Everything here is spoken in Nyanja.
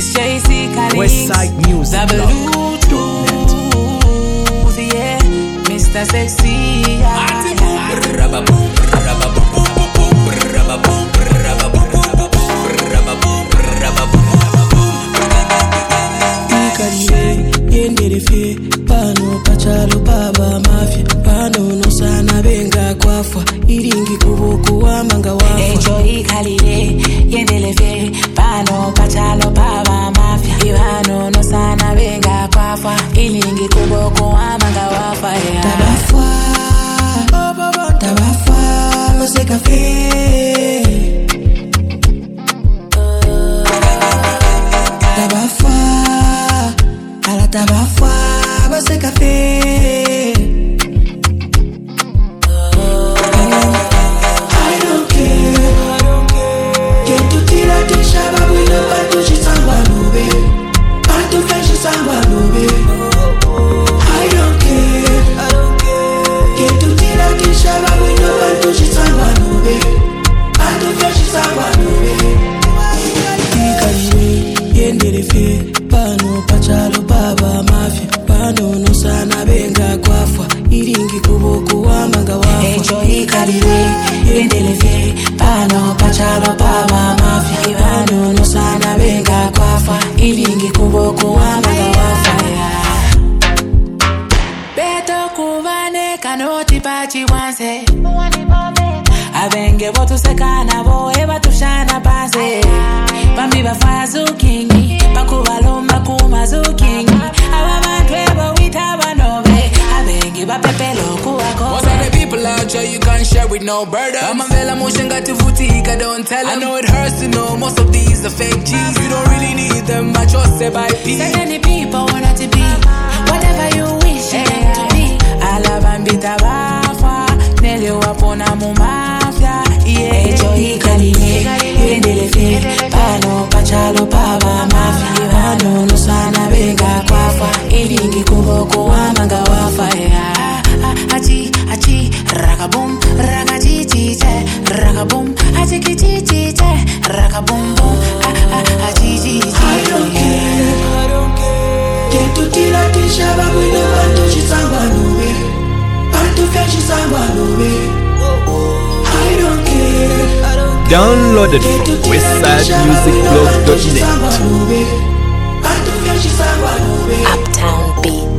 It's JC Khalid. Westside Music. Yeah, Mr. Sexy. Yenderefe pano pachalo baba mafia pano no sana benga kwafwa iringi kuboko wamanga wafa Enjoy Khalid yenderefe pano pachalo baba mafia pano no sana benga kwafwa iringi kuboko wamanga wafa tabafa mose cafe tabafa base café I don't care que tu tira ti shaba wino pantu shisangwa nube pantu feshi sangwa nube I don't care que tu tira ti shaba wino pantu shisangwa nube pantu feshi sangwa nube ikani yenderefe pano pachalo baba mafia pano no sana benga kwafwa iringi kuboko wamanga wafa Enjoy Khalid yenderefe pano pachalo baba mafia pano no sana benga kwafwa iringi kuboko wamanga wafa Beto kuvane kanoti pachi wanse Abenge botu sekana boe batushana panse Bambi bafazu kingi Bakubaloma kumazu kingi Ababantu ebo wita banobe Abenge bapepelo kuwako Most of the people out there you can't share with no burden Amavela motion got to vutika, don't tell them I know it hurts to know most of these are fake G's You don't really need them, I just say by peace So many people want to be Whatever you wish you them to be Alabambita bafa Nelly wapona mumafia Yeah, Enjoy Khalid yenderefe pano pachalo baba mafia pano no sana benga kwafwa iringi kuboko wamanga wafa achi rakabum rakachichiche rakabum achikichichiche rakabum bum achichiche I don't care que tu tira ti shaba wino pantu shisangwa nube pantu feshi sangwa nube I don't care Downloaded from westsidemusicblog.net. Uptown Beat.